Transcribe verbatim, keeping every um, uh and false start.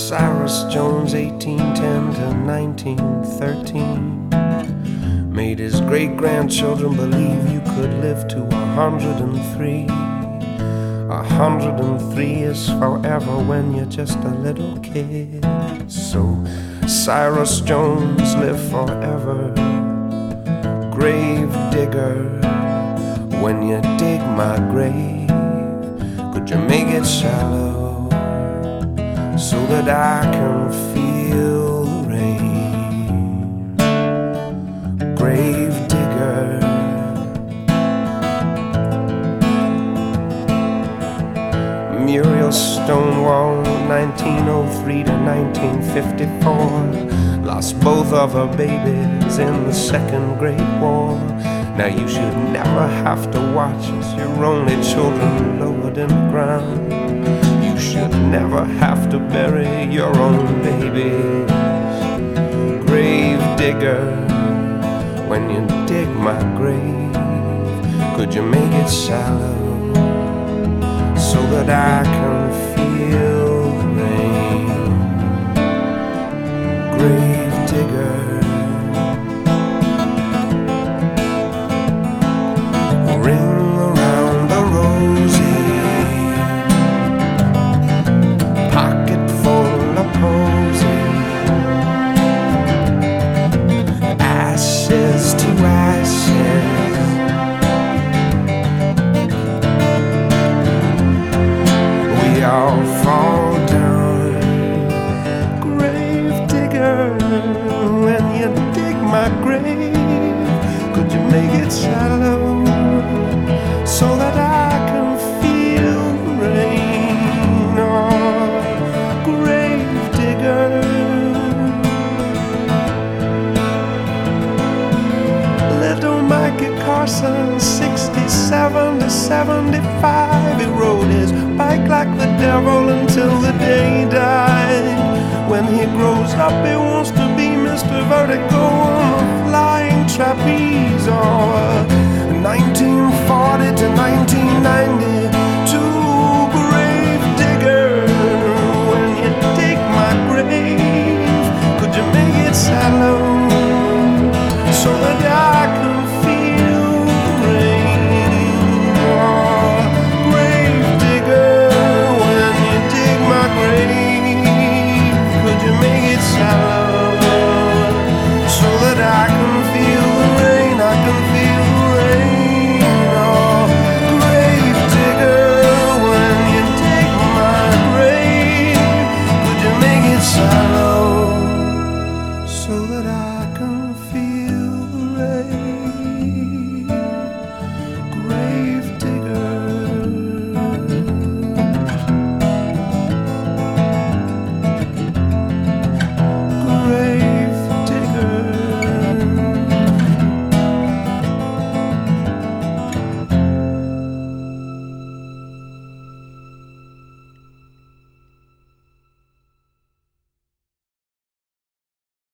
Cyrus Jones, eighteen ten to nineteen thirteen, made his great-grandchildren believe you could live to a hundred and three. A hundred and three is forever when you're just a little kid. So Cyrus Jones, live forever. Grave digger, when you dig my grave, could you make it shallow so that I can feel the rain? Grave digger. Muriel Stonewall, nineteen oh three to nineteen fifty-four, lost both of her babies in the Second Great War. Now you should never have to watch as your only children lowered in the ground. You should never have to bury your own babies. Grave digger, when you dig my grave, could you make it shallow so that I can feel the rain? Grave digger. Ring around the rosy, pocket full of posy, ashes to ashes. We all fall down. Grave digger, when you dig my grave, could you make it shallow so that I can feel the rain? Oh, grave digger. Little Mikey Carson, sixty-seven to seventy-five, he rode his bike like the devil until the day he died. When he grows up, he wants to be Mister Vertigo on a flying trapeze. Oh, nineteen forty to nineteen ninety,